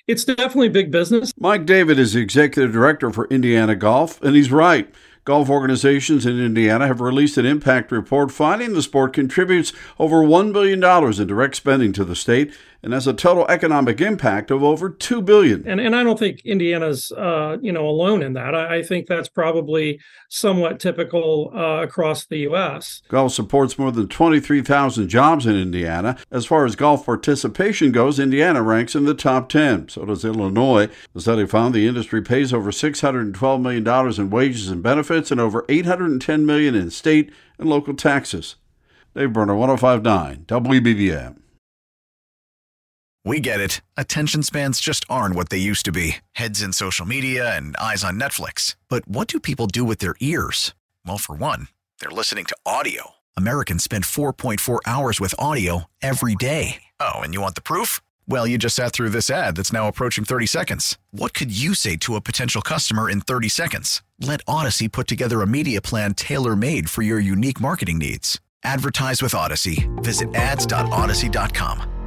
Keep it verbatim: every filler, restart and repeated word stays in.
It's definitely big business. Mike David is the executive director for Indiana Golf, and he's right. Golf organizations in Indiana have released an impact report finding the sport contributes over one billion dollars in direct spending to the state and has a total economic impact of over two billion dollars. And and I don't think Indiana's uh, you know alone in that. I, I think that's probably somewhat typical uh, across the U S. Golf supports more than twenty-three thousand jobs in Indiana. As far as golf participation goes, Indiana ranks in the top ten. So does Illinois. The study found the industry pays over six hundred twelve million dollars in wages and benefits and over eight hundred ten million dollars in state and local taxes. Dave Berner, one oh five point nine W B B M. We get it. Attention spans just aren't what they used to be. Heads in social media and eyes on Netflix. But what do people do with their ears? Well, for one, they're listening to audio. Americans spend four point four hours with audio every day. Oh, and you want the proof? Well, you just sat through this ad that's now approaching thirty seconds. What could you say to a potential customer in thirty seconds? Let Odyssey put together a media plan tailor-made for your unique marketing needs. Advertise with Odyssey. Visit ads dot odyssey dot com.